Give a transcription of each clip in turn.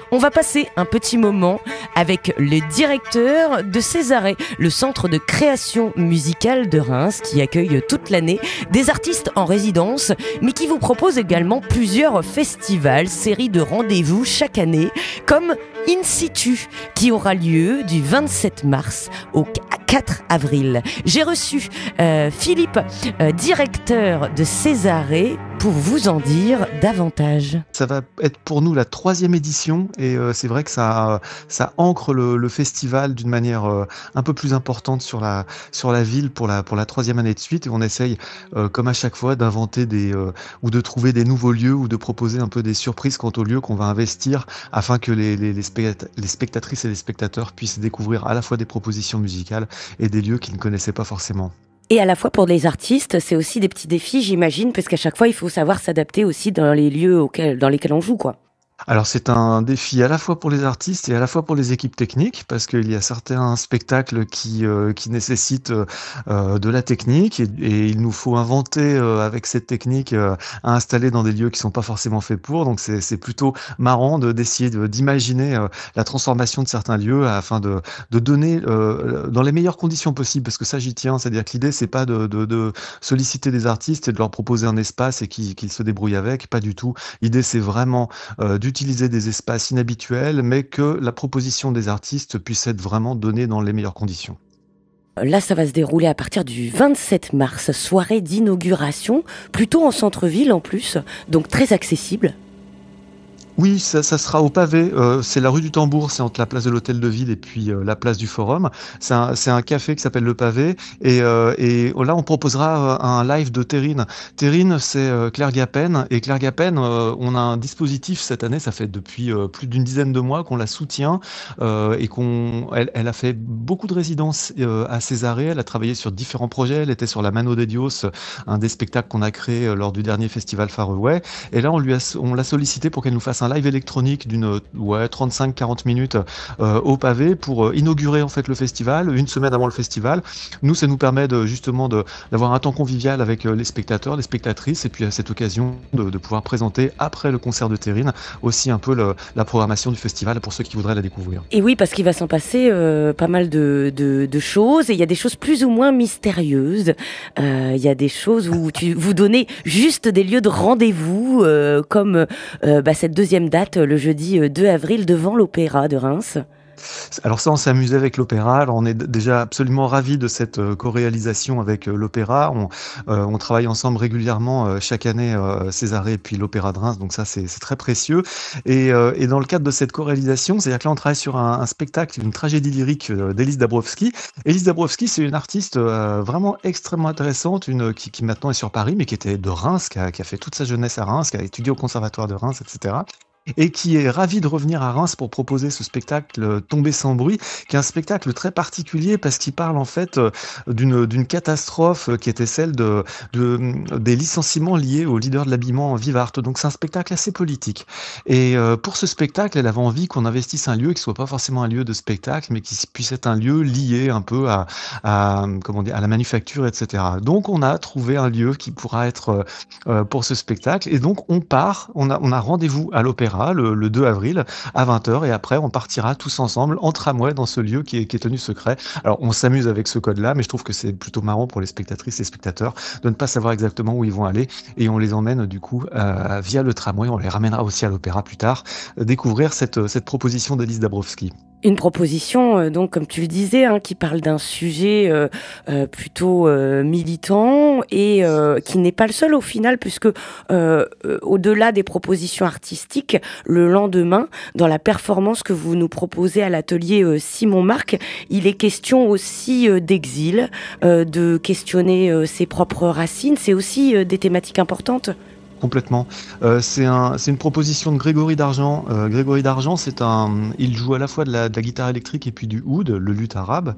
On va passer un petit moment avec le directeur de Césarée, le centre de création musicale de Reims qui accueille toute l'année des artistes en résidence, mais qui vous propose également plusieurs festivals, séries de rendez-vous chaque année, comme In Situ, qui aura lieu du 27 mars au 4 avril. J'ai reçu Philippe, directeur de Césarée, pour vous en dire davantage. Ça va être pour nous la 3e édition et c'est vrai que ça ancre le festival d'une manière un peu plus importante sur la ville pour la 3e année de suite, et on essaye comme à chaque fois d'inventer ou de trouver des nouveaux lieux ou de proposer un peu des surprises quant aux lieux qu'on va investir afin que les spectatrices et les spectateurs puissent découvrir à la fois des propositions musicales et des lieux qu'ils ne connaissaient pas forcément. Et à la fois pour les artistes, c'est aussi des petits défis, j'imagine, parce qu'à chaque fois, il faut savoir s'adapter aussi dans les lieux dans lesquels on joue, quoi. Alors c'est un défi à la fois pour les artistes et à la fois pour les équipes techniques, parce qu'il y a certains spectacles qui nécessitent de la technique et il nous faut inventer avec cette technique à installer dans des lieux qui sont pas forcément faits pour. Donc c'est plutôt marrant d'essayer d'imaginer la transformation de certains lieux afin de donner dans les meilleures conditions possibles, parce que ça j'y tiens, c'est-à-dire que l'idée c'est pas de solliciter des artistes et de leur proposer un espace et qu'ils se débrouillent avec, pas du tout. L'idée c'est vraiment d'utiliser des espaces inhabituels, mais que la proposition des artistes puisse être vraiment donnée dans les meilleures conditions. Là, ça va se dérouler à partir du 27 mars, soirée d'inauguration, plutôt en centre-ville en plus, donc très accessible. Oui, ça sera au pavé. C'est la rue du Tambour, c'est entre la place de l'Hôtel de Ville et puis la place du Forum. C'est un café qui s'appelle Le Pavé. Et là, on proposera un live de Terrine. Terrine, c'est Claire Gapen. Et Claire Gapen, on a un dispositif cette année, ça fait depuis plus d'une dizaine de mois qu'on la soutient et elle a fait beaucoup de résidences à Césarée. Elle a travaillé sur différents projets. Elle était sur la Mano de Dios, un des spectacles qu'on a créé lors du dernier festival Far Away. Et là, on l'a sollicité pour qu'elle nous fasse un live électronique d'une 35-40 minutes au pavé pour inaugurer en fait le festival, une semaine avant le festival. Nous, ça nous permet justement d'avoir un temps convivial avec les spectateurs, les spectatrices, et puis à cette occasion de pouvoir présenter après le concert de Terrine aussi un peu la programmation du festival pour ceux qui voudraient la découvrir. Et oui, parce qu'il va s'en passer pas mal de choses, et il y a des choses plus ou moins mystérieuses. Il y a des choses où vous donnez juste des lieux de rendez-vous, comme cette deuxième date, le jeudi 2 avril, devant l'Opéra de Reims. Alors ça, on s'est amusé avec l'opéra. Alors on est déjà absolument ravis de cette co-réalisation avec l'opéra. On travaille ensemble régulièrement chaque année, Césarée et puis l'Opéra de Reims. Donc ça, c'est très précieux. Et dans le cadre de cette co-réalisation, c'est-à-dire que là, on travaille sur un spectacle, une tragédie lyrique d'Élise Dabrowski. Élise Dabrowski, c'est une artiste vraiment extrêmement intéressante, qui maintenant est sur Paris, mais qui était de Reims, qui a fait toute sa jeunesse à Reims, qui a étudié au Conservatoire de Reims, etc. Et qui est ravi de revenir à Reims pour proposer ce spectacle Tomber sans bruit, qui est un spectacle très particulier parce qu'il parle en fait d'une catastrophe qui était celle des licenciements liés aux leaders de l'habillement Vivart. Donc c'est un spectacle assez politique. Et pour ce spectacle, elle avait envie qu'on investisse un lieu qui soit pas forcément un lieu de spectacle, mais qui puisse être un lieu lié un peu à la manufacture, etc. Donc on a trouvé un lieu qui pourra être pour ce spectacle. Et donc on a rendez-vous à l'Opéra le 2 avril à 20h, et après on partira tous ensemble en tramway dans ce lieu qui est tenu secret. Alors on s'amuse avec ce code-là, mais je trouve que c'est plutôt marrant pour les spectatrices et spectateurs de ne pas savoir exactement où ils vont aller, et on les emmène du coup via le tramway. On les ramènera aussi à l'Opéra plus tard, découvrir cette proposition d'Élise Dabrowski. Une proposition, donc, comme tu le disais, qui parle d'un sujet plutôt militant et qui n'est pas le seul au final, puisque au-delà des propositions artistiques, le lendemain, dans la performance que vous nous proposez à l'atelier Simon Marc, il est question aussi d'exil, de questionner ses propres racines. C'est aussi des thématiques importantes. Complètement. C'est une proposition de Grégory Dargent. Grégory Dargent, il joue à la fois de la guitare électrique et puis du oud, le luth arabe.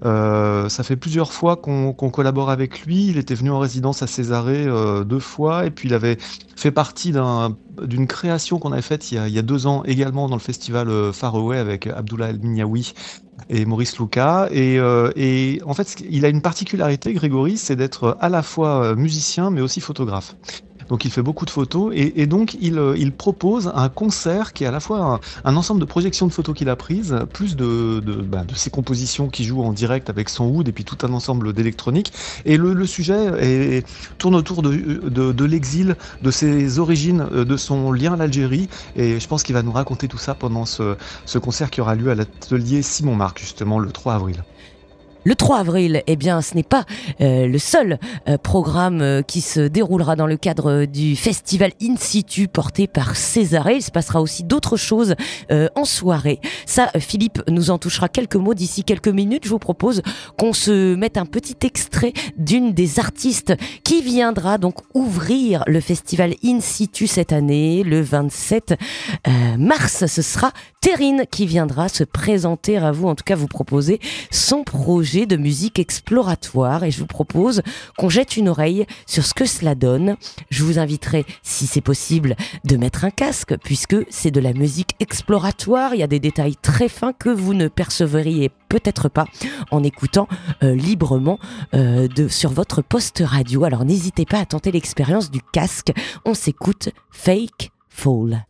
Ça fait plusieurs fois qu'on collabore avec lui. Il était venu en résidence à Césarée 2 fois, et puis il avait fait partie d'une création qu'on avait faite il y a 2 ans également dans le festival Far Away avec Abdullah El Minyawi et Maurice Luca. Et en fait, il a une particularité, Grégory, c'est d'être à la fois musicien mais aussi photographe. donc il fait beaucoup de photos et donc il propose un concert qui est à la fois un ensemble de projections de photos qu'il a prises, plus de ses compositions qu'il joue en direct avec son oud et puis tout un ensemble d'électronique. Et le sujet tourne autour de l'exil, de ses origines, de son lien à l'Algérie. Et je pense qu'il va nous raconter tout ça pendant ce concert qui aura lieu à l'atelier Simon Marc, justement, le 3 avril. Le 3 avril, eh bien, ce n'est pas le seul programme qui se déroulera dans le cadre du festival In Situ porté par Césarée. Il se passera aussi d'autres choses en soirée. Ça, Philippe nous en touchera quelques mots d'ici quelques minutes. Je vous propose qu'on se mette un petit extrait d'une des artistes qui viendra donc ouvrir le festival In Situ cette année, le 27 mars. Ce sera Terrine qui viendra se présenter à vous, en tout cas vous proposer son projet de musique exploratoire, et je vous propose qu'on jette une oreille sur ce que cela donne. Je vous inviterai, si c'est possible, de mettre un casque puisque c'est de la musique exploratoire. Il y a des détails très fins que vous ne percevriez peut-être pas en écoutant librement sur votre poste radio. Alors n'hésitez pas à tenter l'expérience du casque. On s'écoute Fake Fall.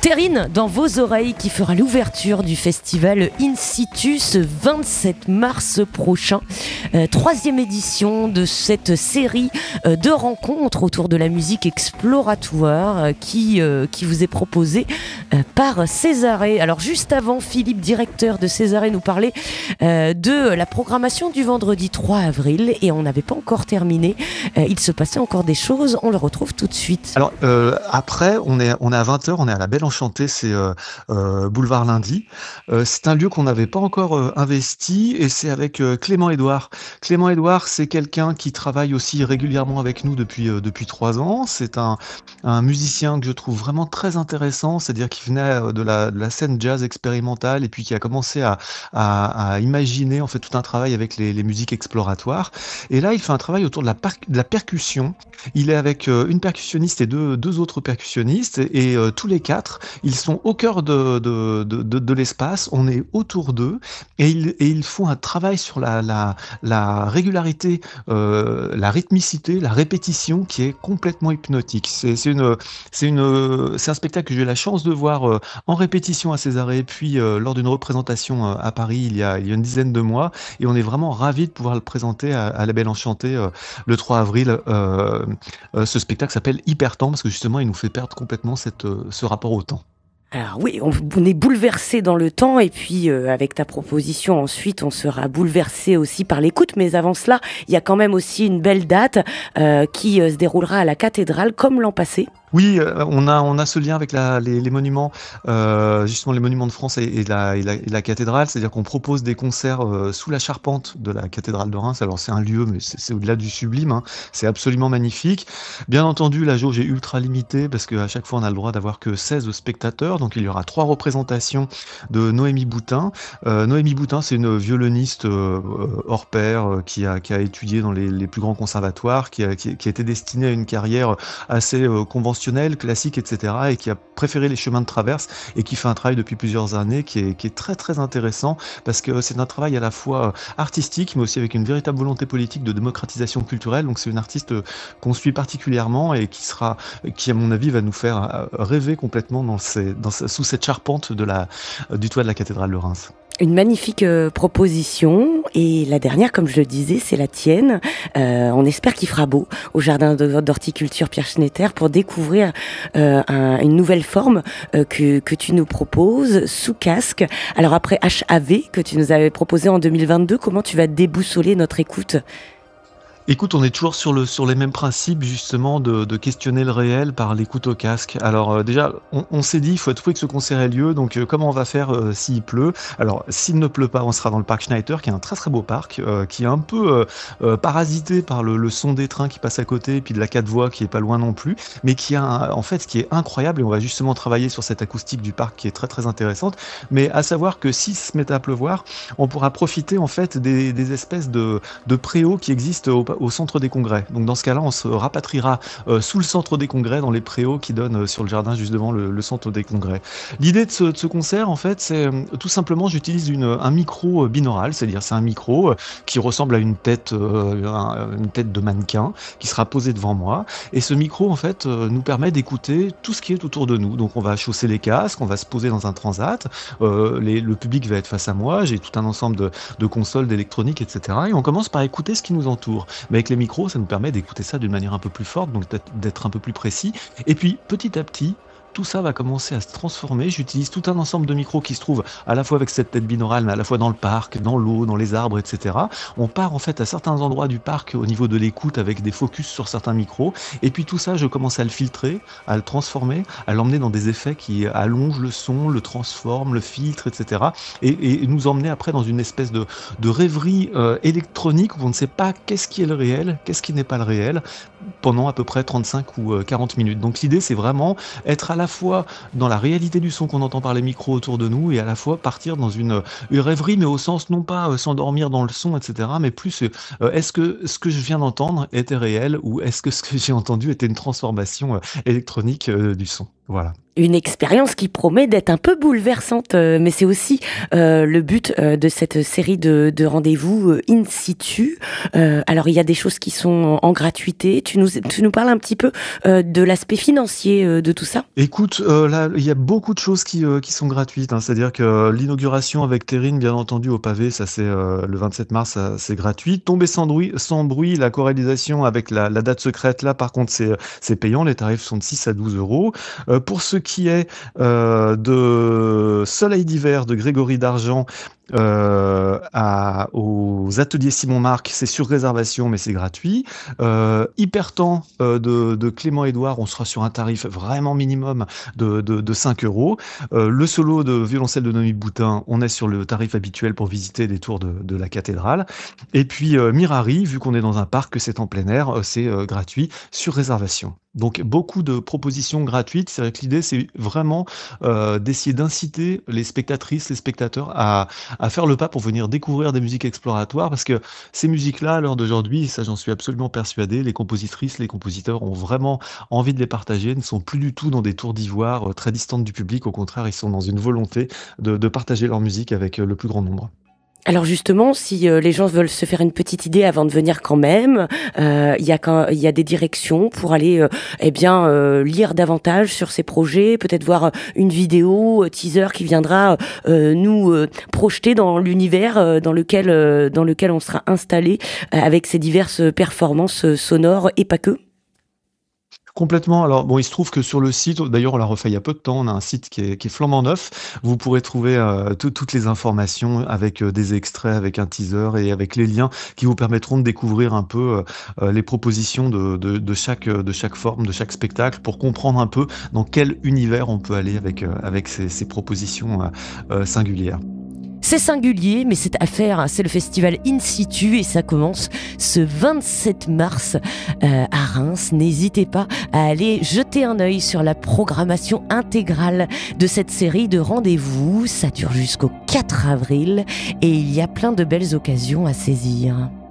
Terrine dans vos oreilles qui fera l'ouverture du festival In Situ ce 27 mars prochain. Troisième édition de cette série de rencontres autour de la musique exploratoire qui vous est proposée par Césarée. Alors juste avant, Philippe, directeur de Césarée, nous parlait de la programmation du vendredi 3 avril et on n'avait pas encore terminé. Il se passait encore des choses, on le retrouve tout de suite. Alors après, on est à 20h, on est à la Belle Enchantée, c'est boulevard Lundi. C'est un lieu qu'on n'avait pas encore investi et c'est avec Clément Édouard. Clément Édouard, c'est quelqu'un qui travaille aussi régulièrement avec nous depuis 3 ans. C'est un musicien que je trouve vraiment très intéressant, c'est-à-dire qu'il venait de la scène jazz expérimentale et puis qui a commencé à imaginer en fait tout un travail avec les musiques exploratoires. Et là, il fait un travail autour de la percussion. Il est avec une percussionniste et deux autres percussionnistes et tous les quatre, ils sont au cœur de l'espace. On est autour d'eux et ils font un travail sur la régularité, la rythmicité, la répétition qui est complètement hypnotique. C'est un spectacle que j'ai eu la chance de voir en répétition à Césarée, puis lors d'une représentation à Paris il y a une dizaine de mois, et on est vraiment ravis de pouvoir le présenter à la Belle Enchantée le 3 avril. Ce spectacle s'appelle Hypertemps parce que justement il nous fait perdre complètement ce rapport au temps. Alors oui, on est bouleversé dans le temps et puis avec ta proposition ensuite on sera bouleversé aussi par l'écoute, mais avant cela il y a quand même aussi une belle date qui se déroulera à la cathédrale comme l'an passé. Oui, on a ce lien avec les monuments, justement les monuments de France et la cathédrale, c'est-à-dire qu'on propose des concerts sous la charpente de la cathédrale de Reims. Alors c'est un lieu, mais c'est au-delà du sublime, hein. C'est absolument magnifique. Bien entendu, la jauge est ultra limitée parce qu'à chaque fois on a le droit d'avoir que 16 spectateurs, donc il y aura 3 représentations de Noémie Boutin. Noémie Boutin, c'est une violoniste hors pair qui a étudié dans les plus grands conservatoires, qui a été destinée à une carrière assez conventionnelle, classique, etc., et qui a préféré les chemins de traverse et qui fait un travail depuis plusieurs années qui est très très intéressant parce que c'est un travail à la fois artistique mais aussi avec une véritable volonté politique de démocratisation culturelle. Donc c'est une artiste qu'on suit particulièrement et qui à mon avis va nous faire rêver complètement sous cette charpente du toit de la cathédrale de Reims. Une magnifique proposition et la dernière, comme je le disais, c'est la tienne. On espère qu'il fera beau au jardin d'horticulture Pierre Schnetter pour découvrir une nouvelle forme que tu nous proposes sous casque. Alors après HAV que tu nous avais proposé en 2022, comment tu vas déboussoler notre écoute ? Écoute, on est toujours sur les mêmes principes justement de questionner le réel par l'écoute au casque. Alors déjà, on s'est dit, il faut trouver que ce concert ait lieu, donc comment on va faire s'il pleut ? Alors s'il ne pleut pas, on sera dans le parc Schneider, qui est un très très beau parc, qui est un peu parasité par le son des trains qui passent à côté, et puis de la 4 voies qui est pas loin non plus, mais qui a en fait ce qui est incroyable, et on va justement travailler sur cette acoustique du parc qui est très très intéressante, mais à savoir que si se met à pleuvoir, on pourra profiter en fait des espèces de préaux qui existent au centre des congrès. Donc dans ce cas-là, on se rapatriera sous le centre des congrès, dans les préaux qui donnent sur le jardin juste devant le centre des congrès. L'idée de ce concert, en fait, c'est tout simplement, j'utilise un micro binaural, c'est-à-dire c'est un micro qui ressemble à une tête de mannequin qui sera posée devant moi. Et ce micro, en fait, nous permet d'écouter tout ce qui est autour de nous. Donc on va chausser les casques, on va se poser dans un transat, le public va être face à moi, j'ai tout un ensemble de consoles, d'électronique, etc. Et on commence par écouter ce qui nous entoure. Mais avec les micros, ça nous permet d'écouter ça d'une manière un peu plus forte, donc d'être un peu plus précis. Et puis, petit à petit, tout ça va commencer à se transformer. J'utilise tout un ensemble de micros qui se trouvent à la fois avec cette tête binaurale, mais à la fois dans le parc, dans l'eau, dans les arbres, etc. On part en fait à certains endroits du parc au niveau de l'écoute avec des focus sur certains micros. Et puis tout ça, je commence à le filtrer, à le transformer, à l'emmener dans des effets qui allongent le son, le transforment, le filtrent, etc. Et nous emmener après dans une espèce de rêverie électronique où on ne sait pas qu'est-ce qui est le réel, qu'est-ce qui n'est pas le réel, pendant à peu près 35 ou 40 minutes. Donc l'idée, c'est vraiment être à la fois dans la réalité du son qu'on entend par les micros autour de nous et à la fois partir dans une rêverie, mais au sens non pas s'endormir dans le son, etc., mais plus est-ce que ce que je viens d'entendre était réel ou est-ce que ce que j'ai entendu était une transformation électronique du son. Voilà. Une expérience qui promet d'être un peu bouleversante, mais c'est aussi le but de cette série de rendez-vous in situ. Alors il y a des choses qui sont en gratuité. Tu nous parles un petit peu de l'aspect financier de tout ça? Écoute, là, il y a beaucoup de choses qui sont gratuites, hein. C'est-à-dire que l'inauguration avec Terrine, bien entendu, au pavé, ça c'est le 27 mars, ça, c'est gratuit. Tomber sans bruit, la chorélisation avec la date secrète, là, par contre, c'est payant. Les tarifs sont de 6 à 12 euros. Pour ce qui est de Soleil d'hiver de Grégory Dargent, aux ateliers Simon Marc, c'est sur réservation, mais c'est gratuit. Hypertemps de Clément Édouard, on sera sur un tarif vraiment minimum de 5 euros. Le solo de violoncelle de Noémie Boutin, on est sur le tarif habituel pour visiter les tours de la cathédrale. Et puis Mirari, vu qu'on est dans un parc, que c'est en plein air, c'est gratuit sur réservation. Donc beaucoup de propositions gratuites. C'est vrai que l'idée, c'est vraiment d'essayer d'inciter les spectatrices, les spectateurs à faire le pas pour venir découvrir des musiques exploratoires, parce que ces musiques-là, à l'heure d'aujourd'hui, ça j'en suis absolument persuadé, les compositrices, les compositeurs ont vraiment envie de les partager, ne sont plus du tout dans des tours d'ivoire très distantes du public. Au contraire, ils sont dans une volonté de partager leur musique avec le plus grand nombre. Alors justement, si les gens veulent se faire une petite idée avant de venir quand même, il y a des directions pour aller lire davantage sur ces projets, peut-être voir une vidéo teaser qui viendra nous projeter dans l'univers dans lequel on sera installé avec ces diverses performances sonores et pas que. Complètement. Alors bon, il se trouve que sur le site, d'ailleurs on l'a refait il y a peu de temps, on a un site qui est flambant neuf. Vous pourrez trouver toutes les informations avec des extraits, avec un teaser et avec les liens qui vous permettront de découvrir un peu les propositions de chaque forme, de chaque spectacle, pour comprendre un peu dans quel univers on peut aller avec ces propositions singulières. C'est singulier, mais cette affaire, c'est le festival In Situ et ça commence ce 27 mars à Reims. N'hésitez pas à aller jeter un œil sur la programmation intégrale de cette série de rendez-vous. Ça dure jusqu'au 4 avril et il y a plein de belles occasions à saisir.